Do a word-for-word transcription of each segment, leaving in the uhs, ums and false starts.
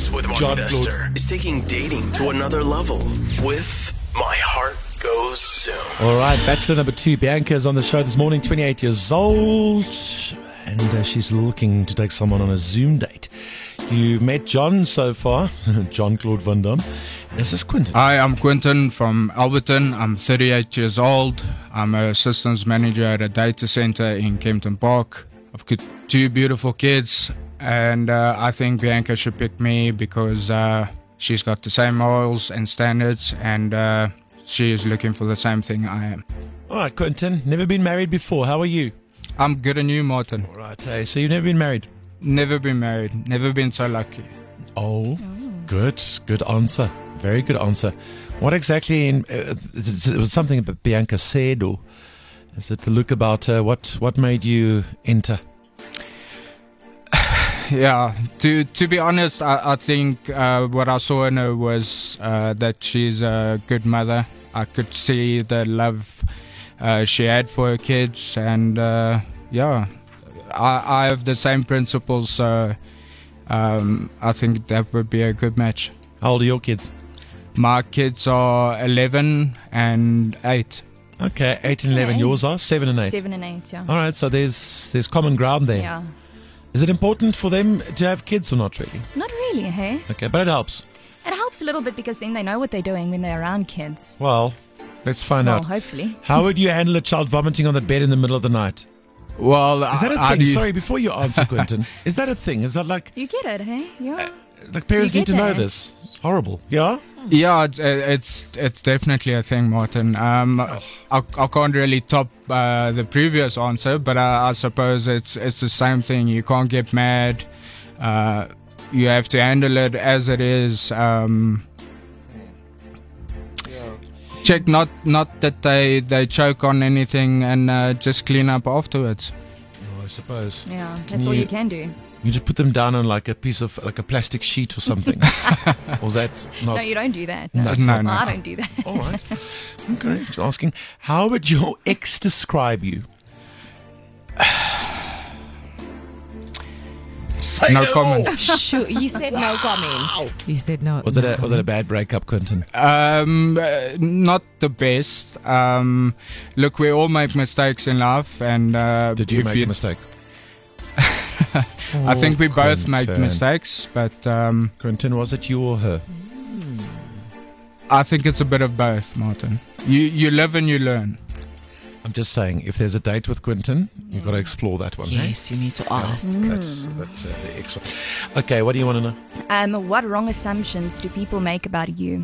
Mornings with Mark Dester is taking dating to another level with My Heart Goes Zoom. All right, bachelor number two, Bianca, is on the show this morning, twenty-eight years old, and uh, she's looking to take someone on a Zoom date. You met John so far, Jean-Claude Van Damme. This is Quentin. Hi, I'm Quentin from Alberton. I'm thirty-eight years old. I'm a systems manager at a data center in Kempton Park. I've got two beautiful kids, and uh, I think Bianca should pick me because uh, she's got the same morals and standards, and uh, she is looking for the same thing I am. All right, Quentin, never been married before. How are you? I'm good and you, Martin? All right, hey, so you've never been married? Never been married. Never been so lucky. Oh, good. Good answer. Very good answer. What exactly, in, uh, it was something that Bianca said, or is it the look about her? What, what made you enter? Yeah, to to be honest, I, I think uh, what I saw in her was uh, that she's a good mother. I could see the love uh, she had for her kids, and uh, yeah, I, I have the same principles, so um, I think that would be a good match. How old are your kids? My kids are eleven and eight. Okay, eight and eleven. Okay. Yours are seven and eight. Seven and eight, yeah. All right, so there's there's common ground there. Yeah. Is it important for them to have kids or not really? Not really, hey? Okay, but it helps. It helps a little bit because then they know what they're doing when they're around kids. Well, let's find Well, out. hopefully. How would you handle a child vomiting on the bed in the middle of the night? Well, Is that a I, thing? I do, Sorry, before you answer, Quentin. Is that a thing? Is that like, You get it, hey? Yeah. like parents You need to get know that. this? It's horrible. Yeah? Yeah, it's it's it's definitely a thing, Martin. Um, I, I can't really top uh, the previous answer, but I, I suppose it's it's the same thing. You can't get mad. Uh, you have to handle it as it is. Um, check not not that they they choke on anything, and uh, just clean up afterwards. Oh, I suppose. Yeah, Can that's all you- you can do. You just put them down on like a piece of, like a plastic sheet or something. Or is that not? No, you don't do that. No, No, it's No, not. no. I don't do that. All right. Okay, just asking. How would your ex describe you? Say No it comment. all. Sure, you said no comment. You said no. Was it no a was it a bad breakup, Quentin? Um, uh, not the best. Um, look, we all make mistakes in life, and uh, Did you if make a mistake? I think we both make Quentin. mistakes, but um, Quentin, was it you or her? I think it's a bit of both, Martin. You you live and you learn. I'm just saying, if there's a date with Quentin, you've got to explore that one. hey? Yes, you need to ask. That's, that's uh, the extra. Okay, what do you want to know? Um, what wrong assumptions do people make about you?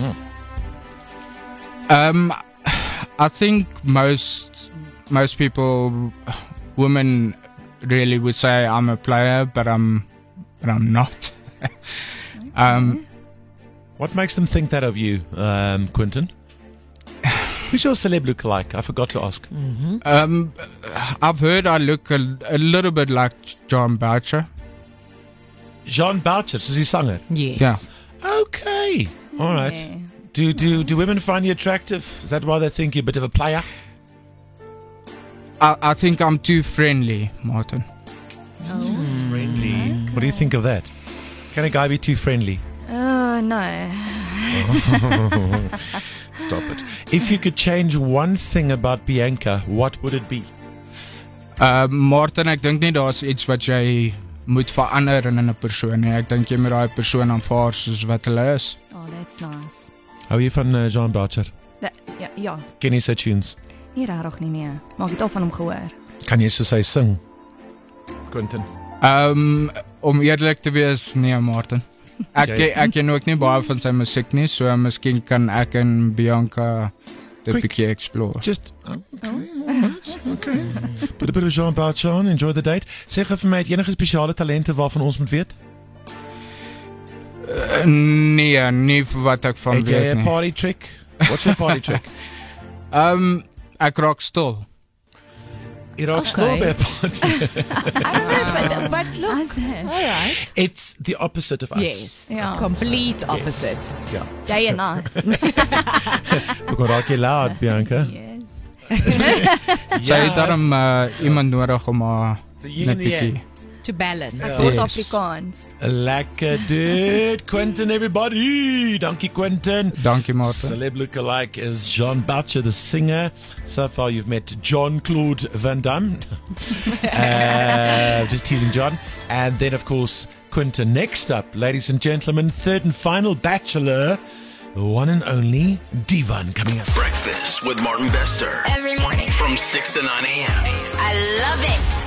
Um, I think most most people, women, really would say I'm a player, but I'm but I'm not. um, What makes them think that of you, um, Quentin? Who's your celeb lookalike? I forgot to ask. um, I've heard I look a, a little bit like John Boucher. Jean Boucher, is he sanger? Yes. Yeah. Okay, all right. Yeah. Do do do women find you attractive? Is that why they think you're a bit of a player? I, I think I'm too friendly, Martin. Friendly. What do you think of that? Can a guy be too friendly? Oh, no. Stop it. If you could change one thing about Bianca, what would it be? Uh, Martin, ek dink nie daar's iets wat jy moet verander in 'n persoon nie. Ek dink jy moet daai persoon aanvaar soos wat hulle is. Oh, that's nice. Hou jy van uh, Jean Boucher? Dat, ja, ja, Ken jy sy tunes? nie rarig nie, nee. Maar ek het al van hom gehoor. Kan jy soos hy sing? Quentin. Um, om eerlik te wees, nee, Martin. Ek Jy- ek ken ook nie baie van sy musiek nie, so miskien kan ek en Bianca dit Quick. bietjie explore. Just, oh, okay, all right, okay. Put a bit of Jean Boucher on, enjoy the date. Sê gou vir my, het enige spesiale talente waarvan ons moet weet? Uh, nee, nie vir wat ek van Het jy weet 'n nie. party trick? What's your party trick? Um, ek raak stil. Jy raak Okay. stil by 'n party. I don't know, but, but look. How's that? All right. It's the opposite of us. Yes. Ja. Complete opposite. Ja. Day and night. Ek word raak jy loud, Bianca. Yes. Sy het daarom uh, iemand nodig om haar The yin net and the yang. bietjie To balance. Kort Yes. Afrikaans. Lekker dude. Quentin, everybody. Donkey Quentin. Dankie, Martin. Celeb lookalike is John Boucher, the singer. So far, you've met Jean-Claude Van Damme. uh, just teasing John. And then, of course, Quentin. Next up, ladies and gentlemen, third and final bachelor, the one and only Divan coming up. Breakfast with Martin Bester. Every morning From six to nine a.m. I love it.